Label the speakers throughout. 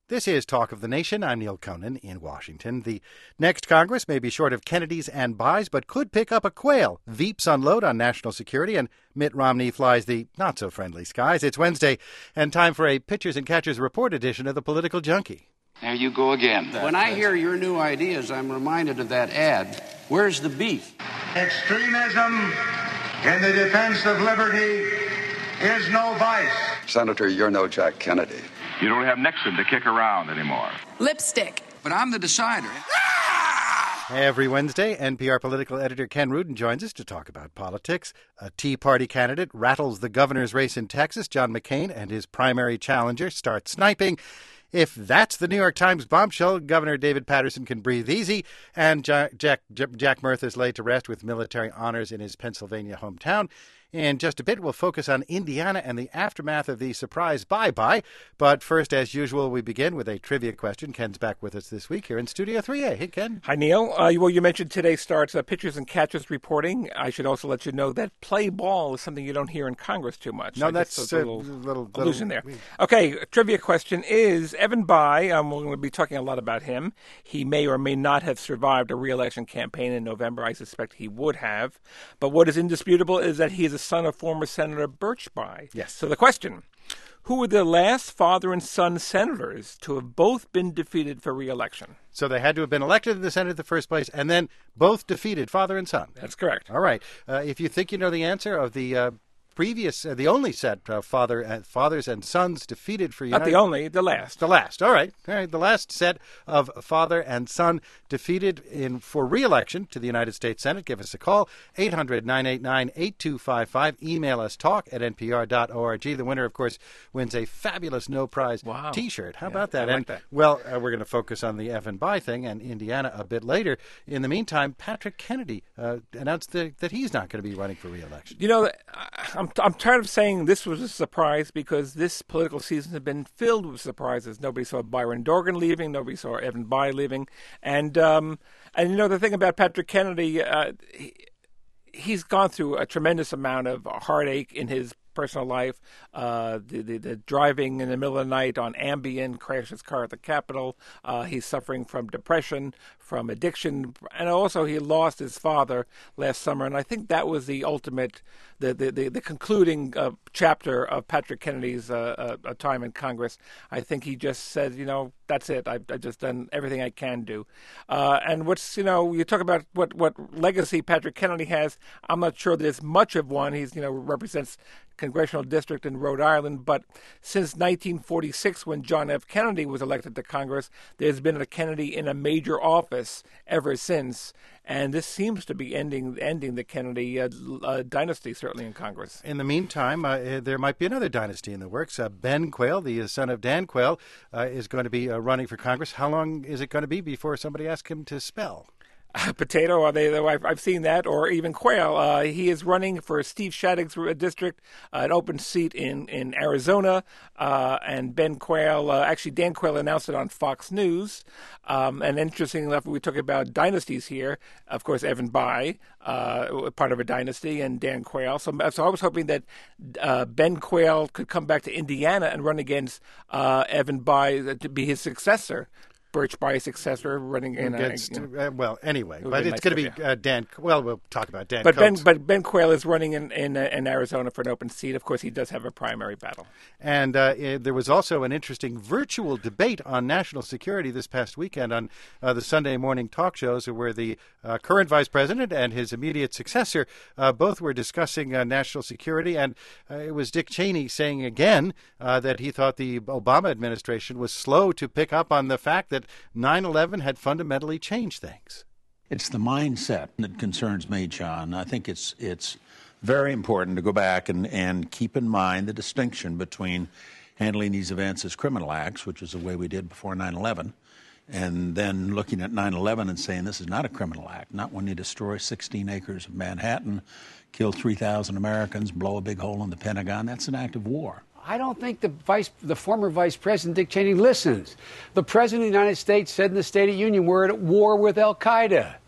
Speaker 1: This is Talk of the Nation. I'm Neil Conan in Washington. The next Congress may be short of Kennedys and buys, but could pick up a quail. Veeps unload on national security, and Mitt Romney flies the not-so-friendly skies. It's Wednesday, and time for a Pitchers and Catchers Report edition of the Political Junkie.
Speaker 2: There you go again.
Speaker 3: When I hear your new ideas, I'm reminded of that ad. Where's the beef?
Speaker 4: Extremism in the defense of liberty is no vice.
Speaker 5: Senator, you're no Jack Kennedy.
Speaker 6: You don't have Nixon to kick around anymore.
Speaker 7: Lipstick.
Speaker 3: But I'm the decider.
Speaker 1: Every Wednesday, NPR political editor Ken Rudin joins us to talk about politics. A Tea Party candidate rattles the governor's race in Texas. John McCain and his primary challenger start sniping. If that's the New York Times bombshell, Governor David Paterson can breathe easy. And Jack Murtha is laid to rest with military honors in his Pennsylvania hometown. In just a bit, we'll focus on Indiana and the aftermath of the surprise bye-bye. But first, as usual, we begin with a trivia question. Ken's back with us this week here in Studio 3A. Hey, Ken.
Speaker 8: Hi, Neil. Well, you mentioned today starts Pitchers and Catchers reporting. I should also let you know that play ball is something you don't hear in Congress too much.
Speaker 1: No, that's
Speaker 8: a little illusion there. Okay, trivia question is Evan Bayh. We're going to be talking a lot about him. He may or may not have survived a re-election campaign in November. I suspect he would have. But what is indisputable is that he is a son of former Senator Birch Bayh.
Speaker 1: Yes.
Speaker 8: So the question, who were the last father and son senators to have both been defeated for re-election?
Speaker 1: So they had to have been elected to the Senate in the first place and then both defeated, father and son.
Speaker 8: That's correct.
Speaker 1: All right. If you think you know the answer of the previous, the only set of fathers and sons defeated for United...
Speaker 8: Not the only, the last.
Speaker 1: The last. All right. The last set of father and son defeated for re-election to the United States Senate. Give us a call, 800-989-8255. Email us, talk@npr.org. The winner, of course, wins a fabulous no-prize T-shirt. How about that?
Speaker 8: I like that.
Speaker 1: Well, we're going to focus on the Evan Bayh thing and Indiana a bit later. In the meantime, Patrick Kennedy announced that he's not going to be running for re-election.
Speaker 8: You know, I'm tired of saying this was a surprise because this political season has been filled with surprises. Nobody saw Byron Dorgan leaving. Nobody saw Evan Bayh leaving. And you know, the thing about Patrick Kennedy, he's gone through a tremendous amount of heartache in his personal life, the driving in the middle of the night on Ambien, crashed his car at the Capitol. He's suffering from depression, from addiction, and also he lost his father last summer. And I think that was the ultimate, the concluding chapter of Patrick Kennedy's time in Congress. I think he just said, you know, that's it. I've just done everything I can do. And what's, you know, you talk about what legacy Patrick Kennedy has. I'm not sure there's much of one. He's, you know, represents congressional district in Rhode Island, but since 1946, when John F. Kennedy was elected to Congress, there's been a Kennedy in a major office ever since, and this seems to be ending the Kennedy dynasty, certainly in Congress.
Speaker 1: In the meantime, there might be another dynasty in the works. Ben Quayle, the son of Dan Quayle, is going to be running for Congress. How long is it going to be before somebody asks him to spell?
Speaker 8: Potato, I've seen that, or even Quayle. He is running for Steve Shadeg's district, an open seat in Arizona, and Ben Quayle, actually Dan Quayle announced it on Fox News. And interesting enough, we talk about dynasties here. Of course, Evan Bayh, part of a dynasty, and Dan Quayle. So I was hoping that Ben Quayle could come back to Indiana and run against Evan Bayh to be his successor. Birch Bayh's successor running in
Speaker 1: well, anyway, but it's going to be Dan. Well, we'll talk about Dan.
Speaker 8: But Ben Quayle is running in Arizona for an open seat. Of course, he does have a primary battle.
Speaker 1: And there was also an interesting virtual debate on national security this past weekend on the Sunday morning talk shows, where the current vice president and his immediate successor both were discussing national security. And it was Dick Cheney saying again that he thought the Obama administration was slow to pick up on the fact that 9/11 had fundamentally changed things.
Speaker 9: It's the mindset that concerns me, John. I think it's very important to go back and keep in mind the distinction between handling these events as criminal acts, which is the way we did before 9/11, and then looking at 9/11 and saying this is not a criminal act, not when you destroy 16 acres of Manhattan, kill 3,000 Americans, blow a big hole in the Pentagon. That's an act of war.
Speaker 3: I don't think the former Vice President Dick Cheney listens. The President of the United States said in the State of the Union we're at war with Al-Qaeda.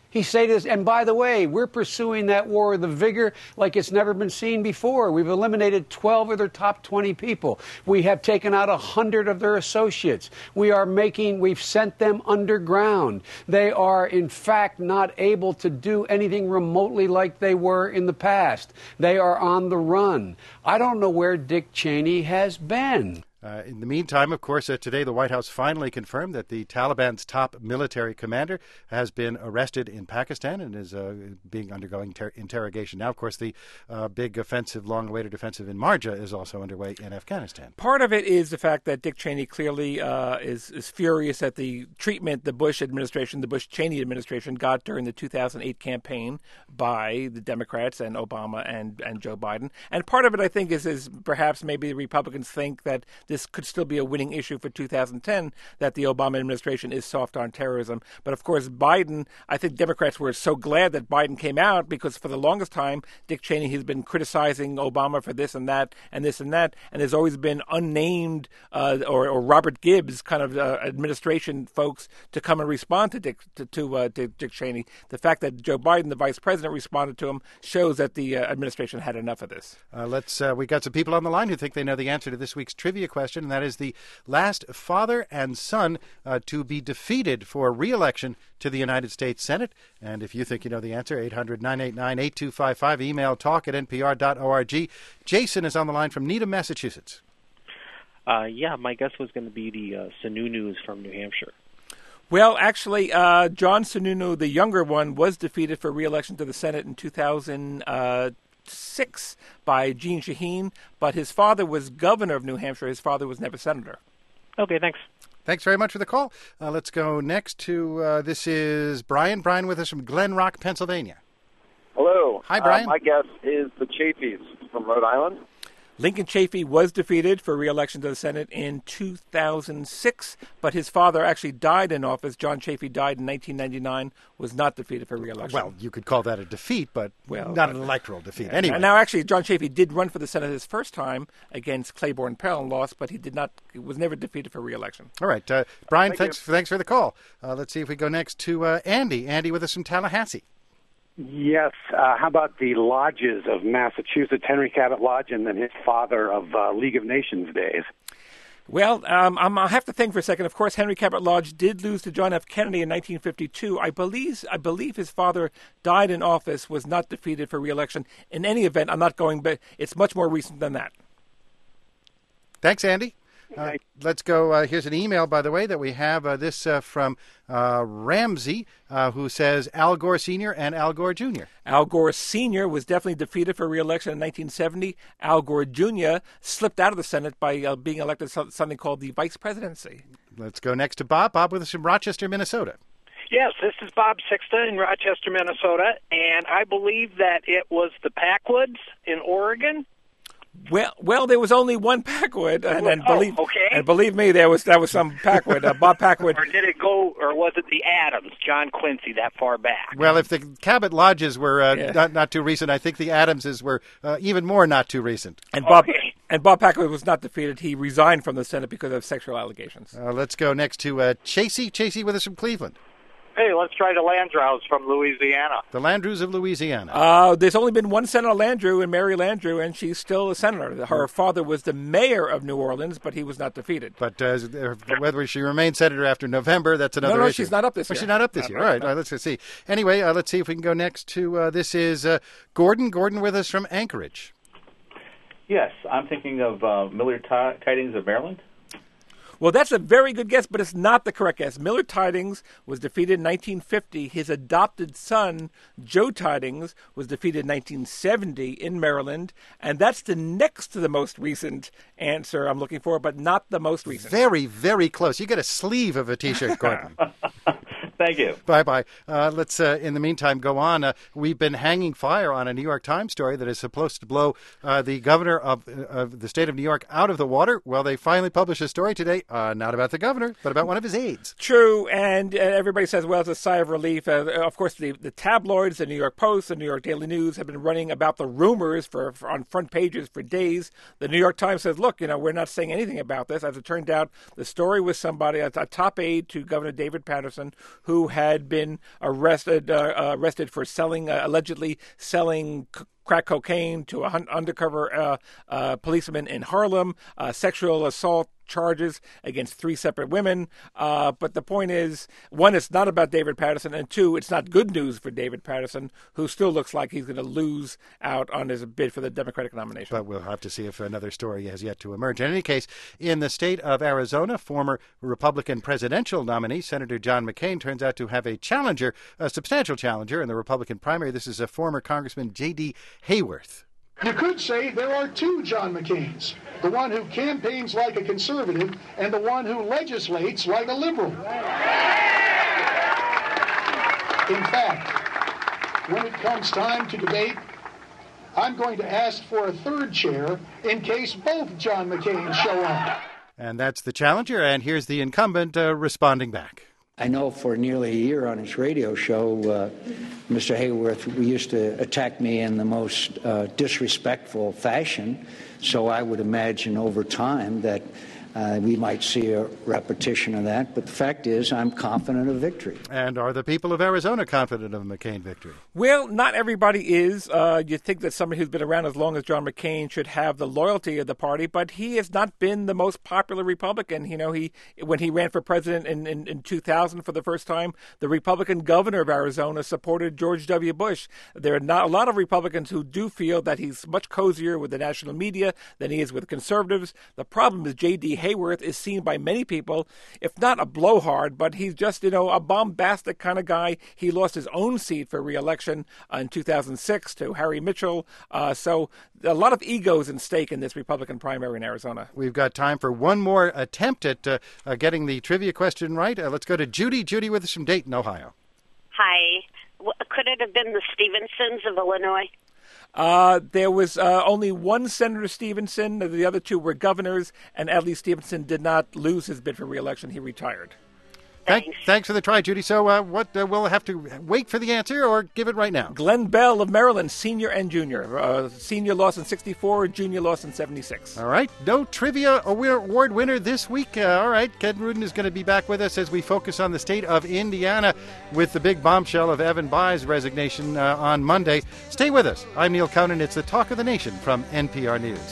Speaker 3: He say this, and by the way, we're pursuing that war with a vigor like it's never been seen before. We've eliminated 12 of their top 20 people. We have taken out 100 of their associates. We've sent them underground. They are, in fact, not able to do anything remotely like they were in the past. They are on the run. I don't know where Dick Cheney has been.
Speaker 1: In the meantime, of course, today the White House finally confirmed that the Taliban's top military commander has been arrested in Pakistan and is undergoing interrogation. Now, of course, the big offensive, long-awaited offensive in Marja is also underway in Afghanistan.
Speaker 8: Part of it is the fact that Dick Cheney clearly is furious at the treatment the Bush administration, the Bush-Cheney administration, got during the 2008 campaign by the Democrats and Obama and Joe Biden. And part of it, I think, is perhaps maybe the Republicans think that this could still be a winning issue for 2010, that the Obama administration is soft on terrorism. But, of course, Biden, I think Democrats were so glad that Biden came out because for the longest time, Dick Cheney has been criticizing Obama for this and that and this and that. And there's always been unnamed or Robert Gibbs kind of administration folks to come and respond to Dick Cheney. The fact that Joe Biden, the vice president, responded to him shows that the administration had enough of this.
Speaker 1: We got some people on the line who think they know the answer to this week's trivia question, and that is the last father and son to be defeated for re-election to the United States Senate. And if you think you know the answer, 800-989-8255, email talk@npr.org. Jason is on the line from Needham, Massachusetts.
Speaker 2: My guess was going to be the Sununus from New Hampshire.
Speaker 8: Well, actually, John Sununu, the younger one, was defeated for re-election to the Senate in 2006 by Jeanne Shaheen, but his father was governor of New Hampshire. His father was never senator.
Speaker 2: Okay, thanks.
Speaker 1: Thanks very much for the call. Let's go next to, this is Brian. Brian with us from Glen Rock, Pennsylvania.
Speaker 7: Hello.
Speaker 1: Hi, Brian.
Speaker 7: My guess is the Chafees from Rhode Island.
Speaker 8: Lincoln Chafee was defeated for re-election to the Senate in 2006, but his father actually died in office. John Chafee died in 1999, was not defeated for re-election.
Speaker 1: Well, you could call that a defeat, but not an electoral defeat.
Speaker 8: Yeah.
Speaker 1: Anyway.
Speaker 8: Now, actually, John Chafee did run for the Senate his first time against Claiborne Pell and lost, but he was never defeated for re-election.
Speaker 1: All right. Brian, thanks for the call. Let's see if we go next to Andy. Andy with us from Tallahassee.
Speaker 10: Yes. How about the lodges of Massachusetts, Henry Cabot Lodge, and then his father of League of Nations days?
Speaker 8: Well, I'll have to think for a second. Of course, Henry Cabot Lodge did lose to John F. Kennedy in 1952. I believe his father died in office, was not defeated for re-election. In any event, I'm not going, but it's much more recent than that.
Speaker 1: Thanks, Andy. Let's go. Here's an email, by the way, that we have this from Ramsey, who says Al Gore Sr. and Al Gore Jr.
Speaker 8: Al Gore Sr. was definitely defeated for re-election in 1970. Al Gore Jr. slipped out of the Senate by being elected to something called the vice presidency.
Speaker 1: Let's go next to Bob. Bob with us from Rochester, Minnesota.
Speaker 11: Yes, this is Bob Sixta in Rochester, Minnesota, and I believe that it was the Packwoods in Oregon.
Speaker 8: Well, there was only one Packwood, and
Speaker 11: okay.
Speaker 8: Believe me, that was some Packwood, Bob Packwood.
Speaker 11: Or did it go, or was it the Adams, John Quincy, that far back?
Speaker 1: Well, if the Cabot Lodges were not too recent, I think the Adamses were even more not too recent.
Speaker 8: And Bob Packwood was not defeated. He resigned from the Senate because of sexual allegations.
Speaker 1: Let's go next to Chasey. Chasey with us from Cleveland.
Speaker 12: Hey, let's try the Landreaus from Louisiana.
Speaker 1: The Landrews of Louisiana.
Speaker 8: There's only been one Senator Landreau, and Mary Landreau, and she's still a senator. Her father was the mayor of New Orleans, but he was not defeated.
Speaker 1: But whether she remains senator after November, that's another issue.
Speaker 8: No, she's not up this year.
Speaker 1: She's not up this year. All right, let's see. Anyway, let's see if we can go next to, this is Gordon. Gordon with us from Anchorage.
Speaker 13: Yes, I'm thinking of Millard Tydings of Maryland.
Speaker 8: Well, that's a very good guess, but it's not the correct guess. Millard Tydings was defeated in 1950. His adopted son, Joe Tydings, was defeated in 1970 in Maryland. And that's the next to the most recent answer I'm looking for, but not the most recent.
Speaker 1: Very, very close. You get a sleeve of a T-shirt, Gordon.
Speaker 13: Thank you.
Speaker 1: Bye-bye. Let's, in the meantime, go on. We've been hanging fire on a New York Times story that is supposed to blow the governor of the state of New York out of the water. Well, they finally published a story today, not about the governor, but about one of his aides.
Speaker 8: True, and everybody says, well, it's a sigh of relief. Of course, the tabloids, the New York Post, the New York Daily News have been running about the rumors for on front pages for days. The New York Times says, look, we're not saying anything about this. As it turned out, the story was somebody, a top aide to Governor David Paterson, who had been arrested for allegedly selling crack cocaine to an undercover policeman in Harlem, sexual assault charges against 3 separate women. But the point is, one, it's not about David Paterson, and 2, it's not good news for David Paterson, who still looks like he's going to lose out on his bid for the Democratic nomination.
Speaker 1: But we'll have to see if another story has yet to emerge. In any case, in the state of Arizona, former Republican presidential nominee Senator John McCain turns out to have a challenger, a substantial challenger in the Republican primary. This is a former Congressman J.D. Hayworth.
Speaker 14: You could say there are 2 John McCains, the one who campaigns like a conservative and the one who legislates like a liberal. In fact, when it comes time to debate, I'm going to ask for a 3rd chair in case both John McCains show up.
Speaker 1: And that's the challenger, and here's the incumbent responding back.
Speaker 15: I know for nearly a year on his radio show, Mr. Hayworth used to attack me in the most disrespectful fashion, so I would imagine over time that we might see a repetition of that. But the fact is, I'm confident of victory.
Speaker 1: And are the people of Arizona confident of McCain victory?
Speaker 8: Well, not everybody is. You think that somebody who's been around as long as John McCain should have the loyalty of the party, but he has not been the most popular Republican. You know, when he ran for president in 2000 for the first time, the Republican governor of Arizona supported George W. Bush. There are not a lot of Republicans who do feel that he's much cozier with the national media than he is with conservatives. The problem is J.D. Hayworth is seen by many people, if not a blowhard, but he's just, a bombastic kind of guy. He lost his own seat for re-election in 2006 to Harry Mitchell. So a lot of egos in stake in this Republican primary in Arizona.
Speaker 1: We've got time for one more attempt at getting the trivia question right. Let's go to Judy. Judy with us from Dayton, Ohio.
Speaker 16: Hi. Could it have been the Stevensons of Illinois?
Speaker 8: There was only one Senator Stevenson. The other 2 were governors, and Adlai Stevenson did not lose his bid for re-election. He retired.
Speaker 1: Thanks for the try, Judy. So we'll have to wait for the answer or give it right now.
Speaker 8: Glenn Bell of Maryland, senior and junior. Senior lost in 64, junior lost in 76.
Speaker 1: All right. No trivia award winner this week. All right. Ken Rudin is going to be back with us as we focus on the state of Indiana with the big bombshell of Evan Bayh's resignation on Monday. Stay with us. I'm Neil Conan. It's the Talk of the Nation from NPR News.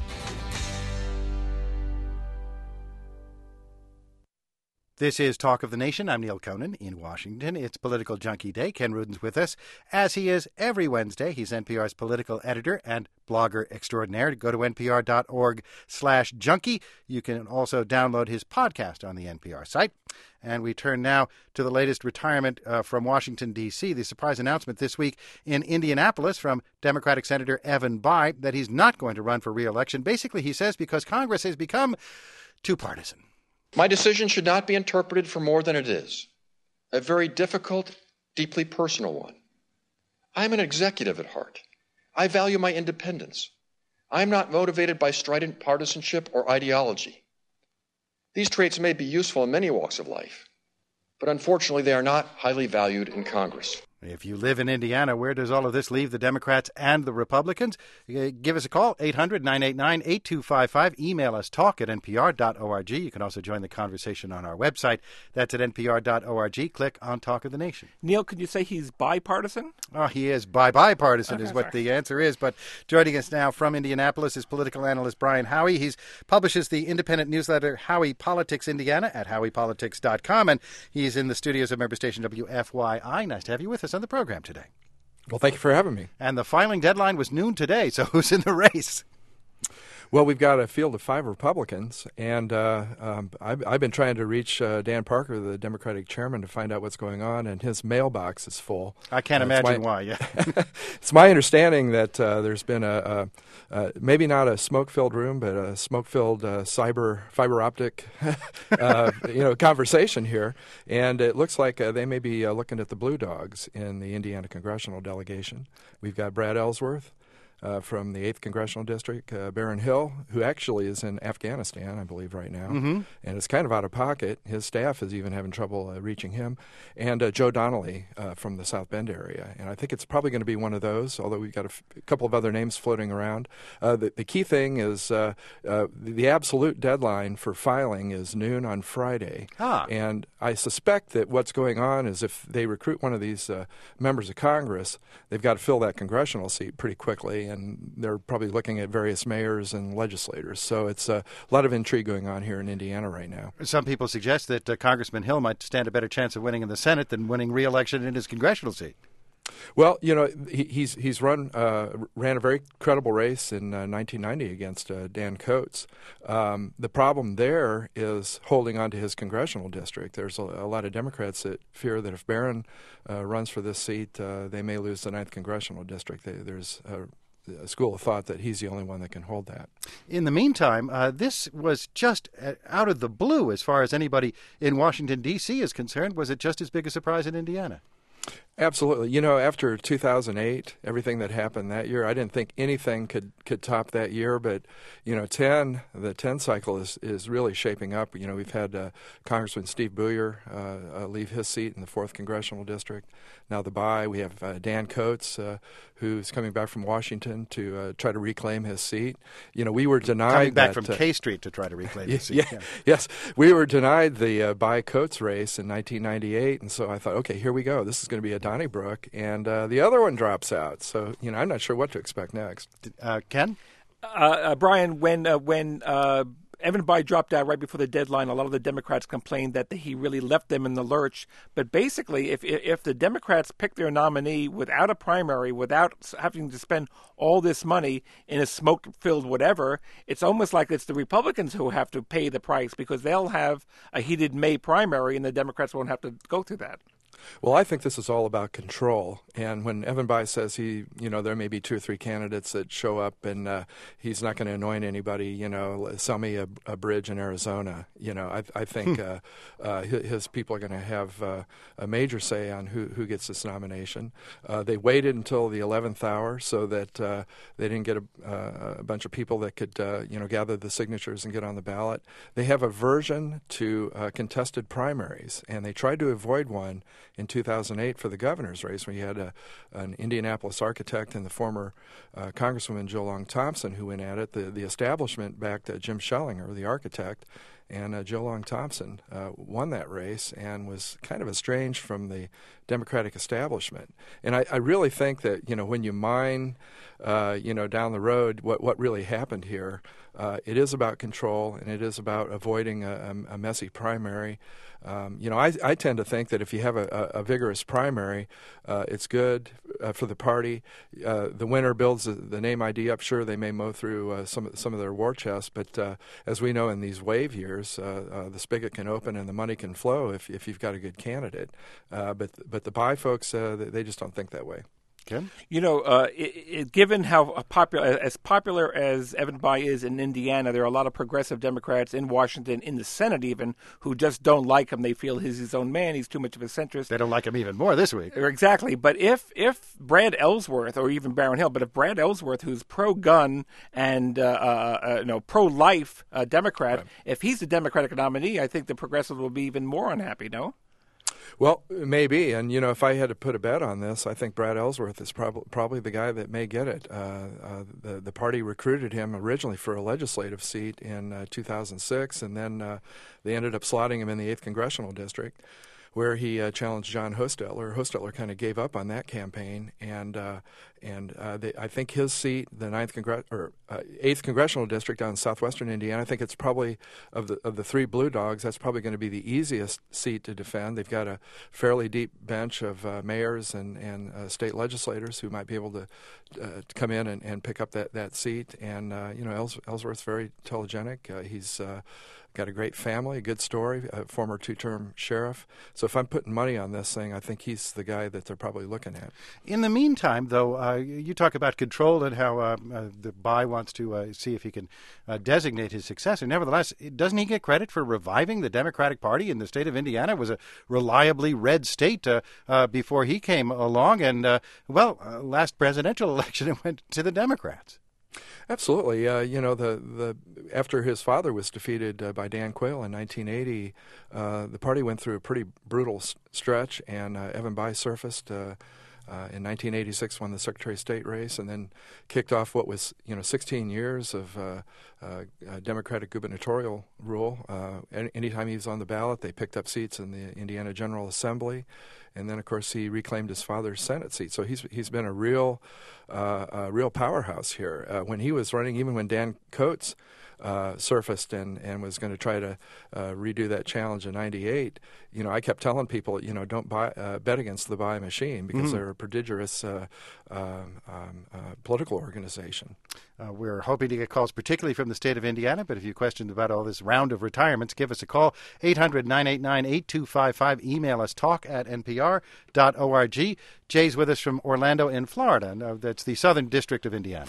Speaker 1: This is Talk of the Nation. I'm Neil Conan in Washington. It's Political Junkie Day. Ken Rudin's with us, as he is every Wednesday. He's NPR's political editor and blogger extraordinaire. Go to npr.org/junkie. You can also download his podcast on the NPR site. And we turn now to the latest retirement from Washington, D.C., the surprise announcement this week in Indianapolis from Democratic Senator Evan Bayh that he's not going to run for re-election. Basically, he says because Congress has become too partisan.
Speaker 17: My decision should not be interpreted for more than it is, a very difficult, deeply personal one. I'm an executive at heart. I value my independence. I'm not motivated by strident partisanship or ideology. These traits may be useful in many walks of life, but unfortunately they are not highly valued in Congress.
Speaker 1: If you live in Indiana, where does all of this leave the Democrats and the Republicans? Give us a call, 800-989-8255. Email us, talk@npr.org. You can also join the conversation on our website. That's at npr.org. Click on Talk of the Nation.
Speaker 8: Neil, could you say he's bipartisan?
Speaker 1: Oh, he is bipartisan is what the answer is. But joining us now from Indianapolis is political analyst Brian Howey. He publishes the independent newsletter Howey Politics Indiana at howeypolitics.com. And he's in the studios of member station WFYI. Nice to have you with us on the program today.
Speaker 18: Well, thank you for having me.
Speaker 1: And the filing deadline was noon today, so who's in the race?
Speaker 18: Well, we've got a field of 5 Republicans, and I've been trying to reach Dan Parker, the Democratic chairman, to find out what's going on, and his mailbox is full.
Speaker 1: I can't imagine why, yeah.
Speaker 18: It's my understanding that there's been maybe not a smoke-filled room, but a smoke-filled fiber optic conversation here, and it looks like they may be looking at the Blue Dogs in the Indiana congressional delegation. We've got Brad Ellsworth, from the 8th Congressional District, Baron Hill, who actually is in Afghanistan, I believe, right now, and is kind of out of pocket. His staff is even having trouble reaching him, and Joe Donnelly from the South Bend area. And I think it's probably going to be one of those, although we've got a couple of other names floating around. The key thing is the absolute deadline for filing is noon on Friday. And I suspect that what's going on is if they recruit one of these members of Congress, they've got to fill that congressional seat pretty quickly, and they're probably looking at various mayors and legislators. So it's a lot of intrigue going on here in Indiana right now.
Speaker 1: Some people suggest that Congressman Hill might stand a better chance of winning in the Senate than winning re-election in his congressional seat.
Speaker 18: Well, you know, he's ran a very credible race in 1990 against Dan Coates. The problem there is holding on to his congressional district. There's a lot of Democrats that fear that if Barron runs for this seat, they may lose the 9th congressional district. There's a school of thought that he's the only one that can hold that.
Speaker 1: In the meantime, this was just out of the blue as far as anybody in Washington, D.C. is concerned. Was it just as big a surprise in Indiana?
Speaker 18: Absolutely. You know, after 2008, everything that happened that year, I didn't think anything could top that year. But, you know, the 10 cycle is really shaping up. You know, we've had Congressman Steve Booyer leave his seat in the 4th Congressional District. Now we have Dan Coates, who's coming back from Washington to try to reclaim his seat. You know, we were denied
Speaker 1: coming back from K Street to try to reclaim his seat.
Speaker 18: Yes, we were denied the Coates race in 1998, and so I thought, okay, here we go. This is going to be a Donnybrook, and the other one drops out. So, you know, I'm not sure what to expect next.
Speaker 1: Ken?
Speaker 8: Brian, when Evan Bayh dropped out right before the deadline, a lot of the Democrats complained that he really left them in the lurch. But basically, if the Democrats pick their nominee without a primary, without having to spend all this money in a smoke-filled whatever, it's almost like it's the Republicans who have to pay the price because they'll have a heated May primary and the Democrats won't have to go through that.
Speaker 18: Well, I think this is all about control. And when Evan Bayh says there may be 2 or 3 candidates that show up and he's not going to anoint anybody, sell me a bridge in Arizona. I think his people are going to have a major say on who gets this nomination. They waited until the 11th hour so that they didn't get a bunch of people that could, gather the signatures and get on the ballot. They have aversion to contested primaries, and they tried to avoid one in 2008 for the governor's race, when you had an Indianapolis architect and the former Congresswoman Joe Long Thompson who went at it. The establishment backed Jim Schellinger, the architect, and Joe Long Thompson won that race and was kind of estranged from the Democratic establishment. And I really think that, when you mine, down the road what really happened here, it is about control and it is about avoiding a messy primary. I tend to think that if you have a vigorous primary, it's good for the party. The winner builds the name ID up. Sure, they may mow through some of their war chests, but as we know in these wave years, the spigot can open and the money can flow if you've got a good candidate. But the Bayh folks, they just don't think that way.
Speaker 1: Kim?
Speaker 8: Given how popular as Evan Bayh is in Indiana, there are a lot of progressive Democrats in Washington, in the Senate even, who just don't like him. They feel he's his own man. He's too much of a centrist.
Speaker 1: They don't like him even more this week.
Speaker 8: Exactly. But if Brad Ellsworth, or even Baron Hill, but if Brad Ellsworth, who's pro-gun and pro-life Democrat, right, if he's the Democratic nominee, I think the progressives will be even more unhappy, no?
Speaker 18: Well, maybe, and if I had to put a bet on this, I think Brad Ellsworth is probably the guy that may get it. The party recruited him originally for a legislative seat in 2006, and then they ended up slotting him in the 8th Congressional District, where he challenged John Hostettler. Hostettler kind of gave up on that campaign, and I think his seat, the 8th Congressional District out in southwestern Indiana, I think it's probably of the 3 Blue Dogs, that's probably going to be the easiest seat to defend. They've got a fairly deep bench of mayors and state legislators who might be able to come in and pick up that seat. And Ellsworth's very telegenic. He's got a great family, a good story, a former two-term sheriff. So if I'm putting money on this thing, I think he's the guy that they're probably looking at.
Speaker 1: In the meantime, though, you talk about control and how the Bai wants to see if he can designate his successor. Nevertheless, doesn't he get credit for reviving the Democratic Party in the state of Indiana? It was a reliably red state before he came along, and last presidential election it went to the Democrats.
Speaker 18: Absolutely. The after his father was defeated by Dan Quayle in 1980, the party went through a pretty brutal stretch, and Evan Bai surfaced in 1986, won the Secretary of State race, and then kicked off what was 16 years of Democratic gubernatorial rule. Anytime he was on the ballot, they picked up seats in the Indiana General Assembly. And then, of course, he reclaimed his father's Senate seat. So he's been a real powerhouse here. When he was running, even when Dan Coates surfaced and was going to try to redo that challenge in '98, I kept telling people, don't bet against the Bai machine, because they're a prodigious political organization.
Speaker 1: We're hoping to get calls, particularly from the state of Indiana, but if you have questions about all this round of retirements, give us a call, 800-989-8255. Email us, talk@npr.org. Jay's with us from Orlando in Florida. That's the Southern District of Indiana.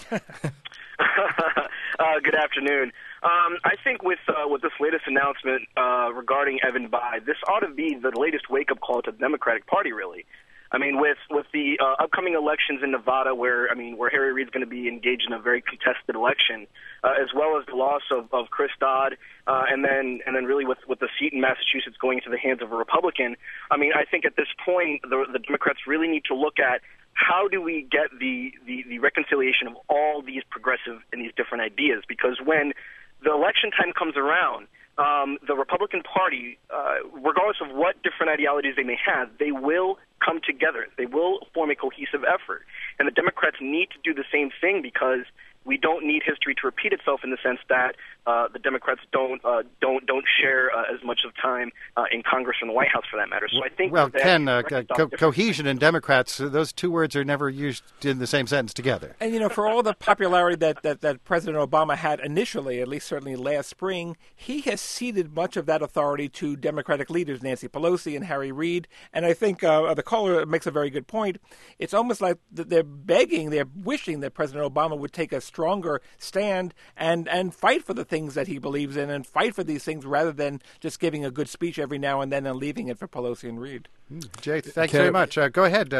Speaker 19: Good afternoon. I think with this latest announcement regarding Evan Bai, this ought to be the latest wake-up call to the Democratic Party, really. I mean, with the upcoming elections in Nevada, where Harry Reid's going to be engaged in a very contested election, as well as the loss of Chris Dodd, and then really with the seat in Massachusetts going into the hands of a Republican. I mean, I think at this point the Democrats really need to look at how do we get the reconciliation of all these progressive and these different ideas, because when the election time comes around, the Republican Party, regardless of what different ideologies they may have, they will come together. They will form a cohesive effort. And the Democrats need to do the same thing, because we don't need history to repeat itself, in the sense that the Democrats don't share as much of time in Congress or in the White House, for that matter. So I think
Speaker 1: Ken, cohesion and Democrats, those two words are never used in the same sentence together.
Speaker 8: And for all the popularity that President Obama had initially, at least certainly last spring, he has ceded much of that authority to Democratic leaders, Nancy Pelosi and Harry Reid. And I think the caller makes a very good point. It's almost like they're wishing that President Obama would take a stronger stand and fight for the things that he believes in, and fight for these things, rather than just giving a good speech every now and then and leaving it for Pelosi and Reid.
Speaker 1: Jay, thanks very much. Go ahead.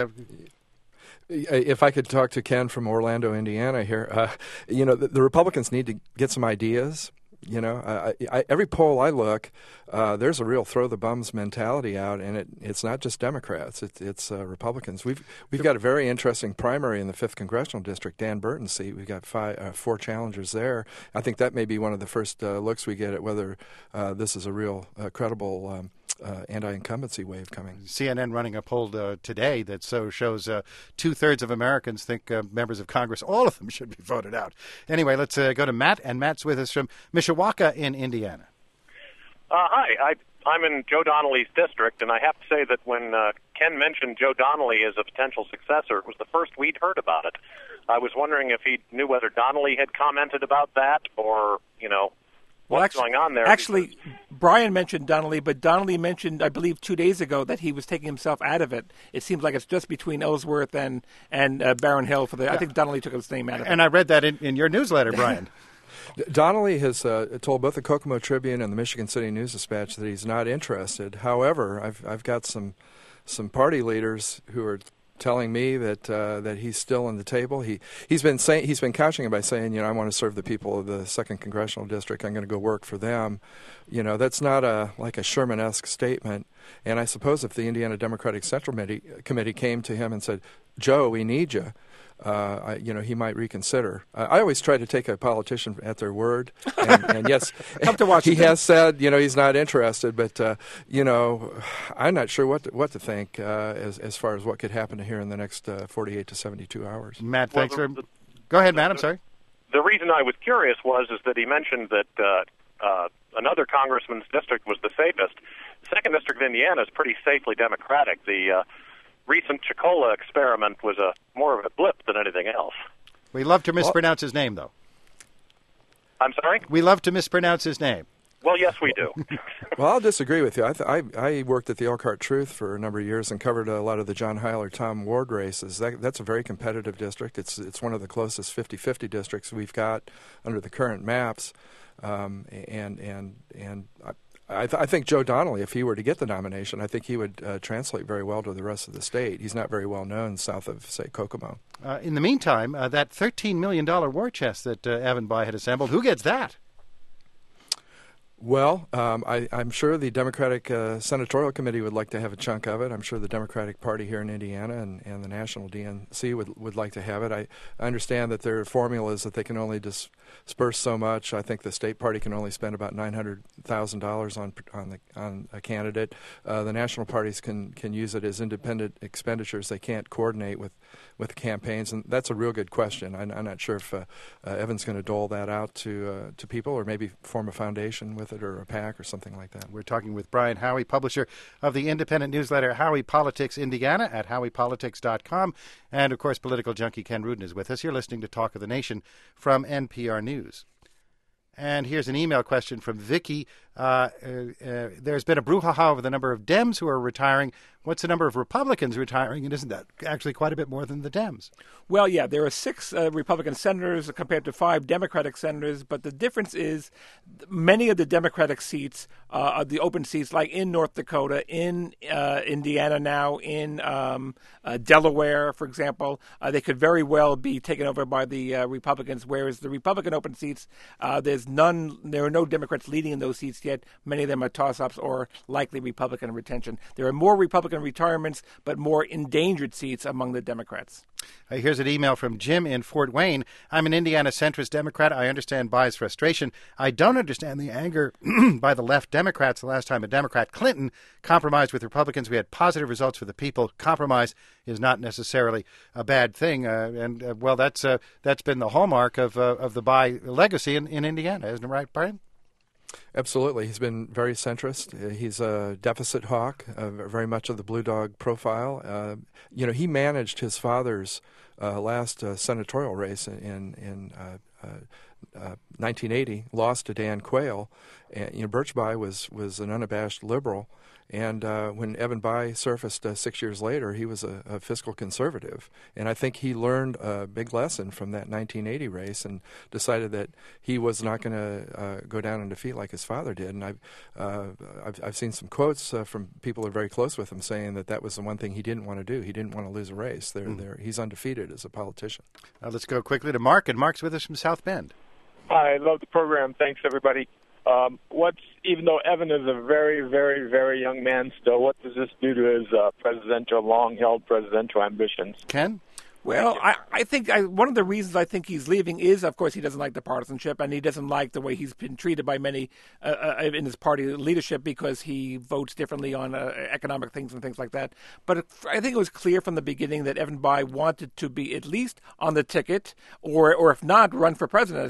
Speaker 18: If I could talk to Ken from Orlando, Indiana here, the Republicans need to get some ideas. Every poll I look, there's a real throw the bums mentality out, and it's not just Democrats; it's Republicans. We've got a very interesting primary in the 5th Congressional District, Dan Burton's seat. We've got 4 challengers there. I think that may be one of the first looks we get at whether this is a real credible anti-incumbency wave coming.
Speaker 1: CNN running a poll today that shows 2/3 of Americans think members of Congress, all of them, should be voted out. Anyway, let's go to Matt, and Matt's with us from Mishawaka in Indiana.
Speaker 20: Hi, I'm in Joe Donnelly's district, and I have to say that when Ken mentioned Joe Donnelly as a potential successor, it was the first we'd heard about it. I was wondering if he knew whether Donnelly had commented about that, or, what's going on there.
Speaker 8: Actually, Brian mentioned Donnelly, but Donnelly mentioned, I believe, 2 days ago that he was taking himself out of it. It seems like it's just between Ellsworth and Barron Hill. I think Donnelly took his name out of it.
Speaker 1: And I read that in your newsletter, Brian.
Speaker 18: Donnelly has told both the Kokomo Tribune and the Michigan City News-Dispatch that he's not interested. However, I've got some party leaders who are telling me that he's still on the table. He's been couching it by saying, I want to serve the people of the 2nd Congressional District. I'm going to go work for them. That's not like a Sherman-esque statement. And I suppose if the Indiana Democratic Central Committee came to him and said, Joe, we need you, he might reconsider. I always try to take a politician at their word, and yes, he has said, he's not interested, but I'm not sure what to think as far as what could happen here in the next 48 to 72 hours.
Speaker 1: Matt, thanks for. Go ahead, Matt. I'm sorry.
Speaker 20: The reason I was curious is that he mentioned that another congressman's district was the safest. The 2nd District of Indiana is pretty safely Democratic. The recent Chicola experiment was more of a blip than anything else.
Speaker 1: We love to mispronounce his name, though.
Speaker 20: I'm sorry?
Speaker 1: We love to mispronounce his name.
Speaker 20: Well, yes, we do.
Speaker 18: Well, I'll disagree with you. I worked at the Elkhart Truth for a number of years and covered a lot of the John Hyler, Tom Ward races. That's a very competitive district. It's one of the closest 50-50 districts we've got under the current maps. I think Joe Donnelly, if he were to get the nomination, I think he would translate very well to the rest of the state. He's not very well known south of, say, Kokomo.
Speaker 1: In the meantime, that $13 million war chest that Evan Bayh had assembled, who gets that?
Speaker 18: Well, I'm sure the Democratic Senatorial Committee would like to have a chunk of it. I'm sure the Democratic Party here in Indiana and the National DNC would like to have it. I understand that there are formulas that they can only disperse so much. I think the state party can only spend about $900,000 on a candidate. The national parties can use it as independent expenditures. They can't coordinate with campaigns, and that's a real good question. I'm not sure if Evan's going to dole that out to people, or maybe form a foundation with it, or a PAC or something like that.
Speaker 1: We're talking with Brian Howey, publisher of the independent newsletter Howey Politics Indiana at howeypolitics.com. And, of course, political junkie Ken Rudin is with us. You're listening to Talk of the Nation from NPR News. And here's an email question from Vicky. There's been a brouhaha over the number of Dems who are retiring. What's the number of Republicans retiring? And isn't that actually quite a bit more than the Dems?
Speaker 8: Well, yeah, there are 6 Republican senators compared to 5 Democratic senators, but the difference is many of the Democratic seats are the open seats, like in North Dakota, in Indiana now, in Delaware, for example. They could very well be taken over by the Republicans, whereas the Republican open seats, there are no Democrats leading in those seats yet. Many of them are toss-ups or likely Republican retention. There are more Republican retirements, but more endangered seats among the Democrats.
Speaker 1: Here's an email from Jim in Fort Wayne. I'm an Indiana centrist Democrat. I understand Bayh's frustration. I don't understand the anger by the left Democrats. The last time a Democrat, Clinton, compromised with Republicans, we had positive results for the people. Compromise is not necessarily a bad thing. That's been the hallmark of the Bayh legacy in Indiana, isn't it right, Brian?
Speaker 18: Absolutely. He's been very centrist. He's a deficit hawk, very much of the Blue Dog profile. He managed his father's last senatorial race in 1980, lost to Dan Quayle. And, Birch Bayh was an unabashed liberal. And when Evan Bayh surfaced 6 years later, he was a fiscal conservative. And I think he learned a big lesson from that 1980 race and decided that he was not going to go down in defeat like his father did. And I've seen some quotes from people who are very close with him saying that was the one thing he didn't want to do. He didn't want to lose a race. He's undefeated as a politician.
Speaker 1: Let's go quickly to Mark, and Mark's with us from South Bend.
Speaker 21: Hi, I love the program. Thanks, everybody. Even though Evan is a very, very, very young man still, what does this do to his long-held presidential ambitions?
Speaker 1: Ken?
Speaker 8: Well, I think one of the reasons I think he's leaving is, of course, he doesn't like the partisanship, and he doesn't like the way he's been treated by many in his party leadership because he votes differently on economic things and things like that. But I think it was clear from the beginning that Evan Bayh wanted to be at least on the ticket, or if not, run for president,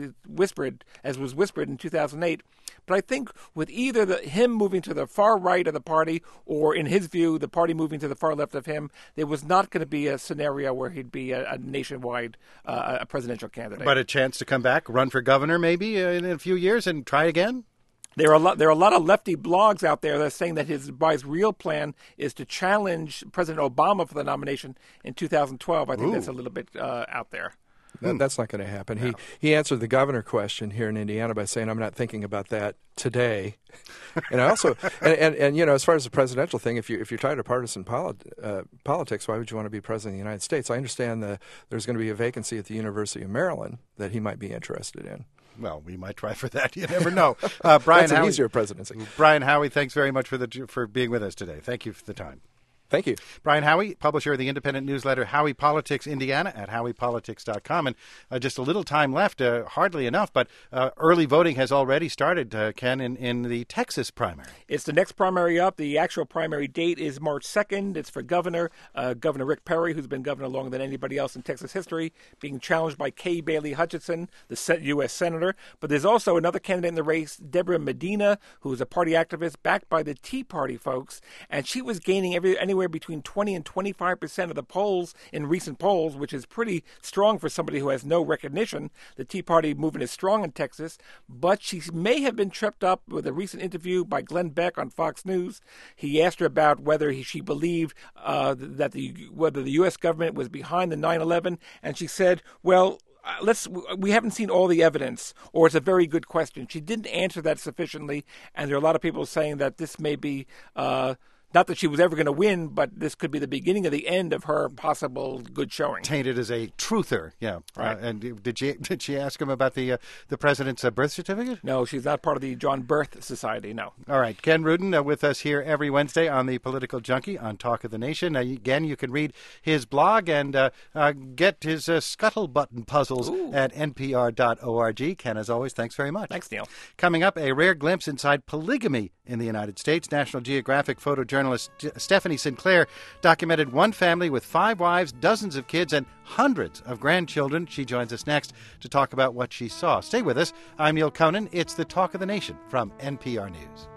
Speaker 8: as was whispered in 2008. But I think with either him moving to the far right of the party, or in his view, the party moving to the far left of him, there was not going to be a scenario where he'd be a nationwide a presidential candidate.
Speaker 1: But a chance to come back, run for governor maybe in a few years and try again?
Speaker 8: There are a lot of lefty blogs out there that are saying that Bayh's real plan is to challenge President Obama for the nomination in 2012. I think that's a little bit out there.
Speaker 18: That's not going to happen.
Speaker 8: No.
Speaker 18: He answered the governor question here in Indiana by saying, "I'm not thinking about that today." And I also, and as far as the presidential thing, if you're tired of partisan politics, why would you want to be president of the United States? I understand that there's going to be a vacancy at the University of Maryland that he might be interested in.
Speaker 1: Well, we might try for that. You never know. Brian
Speaker 18: That's an easier presidency.
Speaker 1: Brian Howey, thanks very much for being with us today. Thank you for the time.
Speaker 18: Thank you.
Speaker 1: Brian Howey, publisher of the independent newsletter Howey Politics Indiana at howeypolitics.com. And just a little time left, hardly enough, but early voting has already started, Ken, in the Texas primary.
Speaker 8: It's the next primary up. The actual primary date is March 2nd. It's for governor. Governor Rick Perry, who's been governor longer than anybody else in Texas history, being challenged by Kay Bailey Hutchinson, the U.S. senator. But there's also another candidate in the race, Deborah Medina, who's a party activist backed by the Tea Party folks. And she was gaining anywhere anywhere between 20 and 25% of the polls in recent polls, which is pretty strong for somebody who has no recognition. The Tea Party movement is strong in Texas, but she may have been tripped up with a recent interview by Glenn Beck on Fox News. He asked her about whether she believed whether the U.S. government was behind the 9/11, and she said, well, we haven't seen all the evidence, or it's a very good question. She didn't answer that sufficiently, and there are a lot of people saying that this may be not that she was ever going to win, but this could be the beginning of the end of her possible good showing.
Speaker 1: Tainted as a truther, yeah.
Speaker 8: Right.
Speaker 1: And did she ask him about the president's birth certificate?
Speaker 8: No, she's not part of the John Birth Society, no.
Speaker 1: All right. Ken Rudin with us here every Wednesday on the Political Junkie on Talk of the Nation. Again, you can read his blog and get his scuttle-button puzzles at npr.org. Ken, as always, thanks very much.
Speaker 8: Thanks, Neil.
Speaker 1: Coming up, a rare glimpse inside polygamy in the United States. National Geographic photojournalist Stephanie Sinclair documented one family with 5 wives, dozens of kids, and hundreds of grandchildren. She joins us next to talk about what she saw. Stay with us. I'm Neil Conan. It's the Talk of the Nation from NPR News.